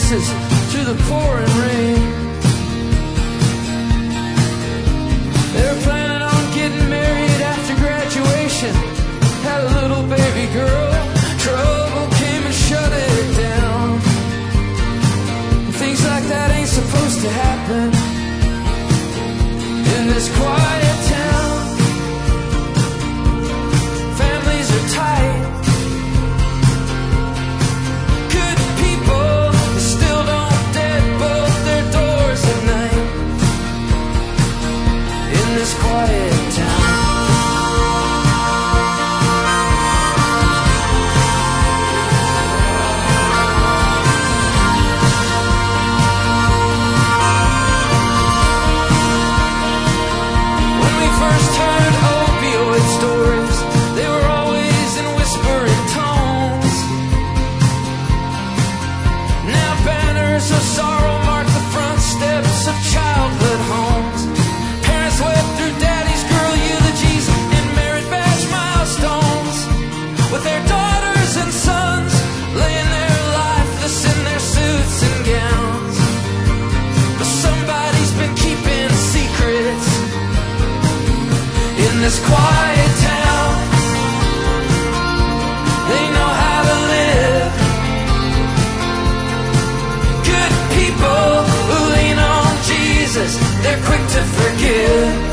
faces through the pouring rain. They were planning on getting married after graduation. Had a little baby girl. Trouble came and shut it down. Things like that ain't supposed to happen in this quiet town. Families are tight. Good people still don't deadbolt their doors at night in this quiet town. Stories, they were always in whispering tones. Now banners of sorrow mark the front steps of childhood homes. Parents wept through daddy's girl eulogies and merit badge milestones, with their daughters and sons laying their lifeless in their suits and gowns. But somebody's been keeping secrets in this quiet town. They know how to live. Good people who lean on Jesus, they're quick to forgive.